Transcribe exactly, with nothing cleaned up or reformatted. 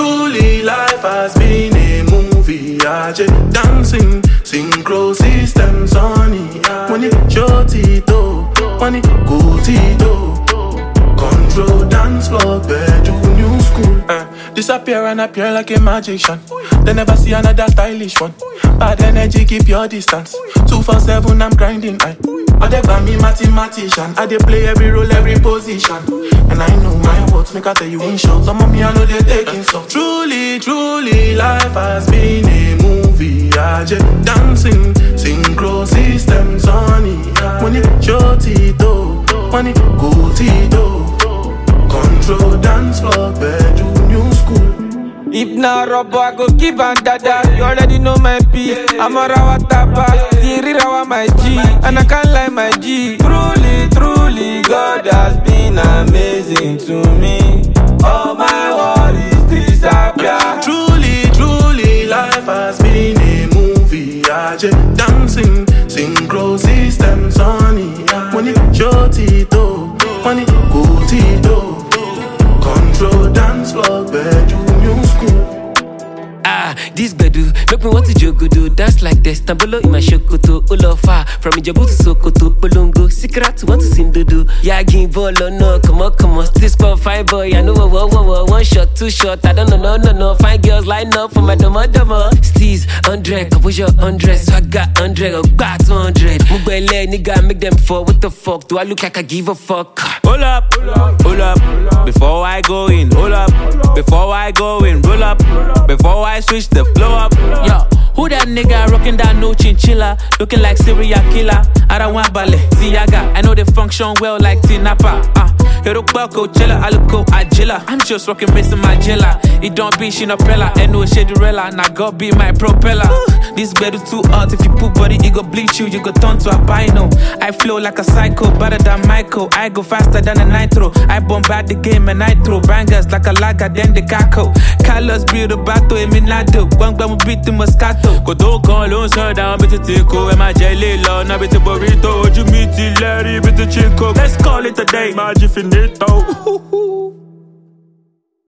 truly life has been a movie. I just dancing, synchro systems on it. When it shorty do, when it go do. Control dance floor, bedroom, new school. Uh, disappear and appear like a magician. They never see another stylish one. Bad energy, keep your distance. Two for seven, I'm grinding. I, I dey call me mathematician. I dey play every role, every position. And I know my words, make I tell you in short. Some of me I know they taking so. Truly, truly, life has been a movie. I just dancing, synchro systems on it. When it shorty do, when it go do. Control dance floor, bedroom, new school. If not rubber, I go give and dada. You already know my P. I'm a rawa tapa, Thierry rawa my G, and I can't lie my G. Truly, truly, God has been amazing to me. All my worries disappear. Truly, truly, life has been a movie. I just dancing, synchro systems on it. When it shorty do, when it go do. Control dance floor, bedroom, new school. Ah, this bedu make me want to jogodo. Dance like this, tambolo in my shokoto. Olofa from Ijebu to Sokoto. Bolongo, secret want to sing dodo. Yagi bolo no, come on, come on. Still score fine boy, I know what, what, what. One shot, two shot, I don't know, no, no, no. Fine girls line up for my domo, domo. Steez, hundred, composure, hundred. So I got hundred, I got two hundred. Mubele, nigga, make them fall. What the fuck? Do I look like I give a fuck? Hold up, hold up, before I go in. Hold up, before I go in. Roll up, before I switch the flow up. Yo, who that nigga rocking that no chinchilla? Looking like serial killer. I don't want ballet, Tiaga. I know they function well like Tinapa. Ah, uh, Hero Coachella, I look go Agila. I'm just rocking Mister Magella. It don't be Shinapella, and no Shadurella. Now God be my propeller. This bed is too hot. If you put body, it go bleach you. You go turn to albino. I flow like a psycho, better than Michael. I go faster than a nitro. I bombard the game and I throw bangers like a lager, then the caco. Carlos build a battle, Eminado. One bang will beat the Moscato. Go to call on sir down, bit of tico. And my jelly law, now bit of burrito. You meet the Larry, bit of chico. Let's call it a day, my finito.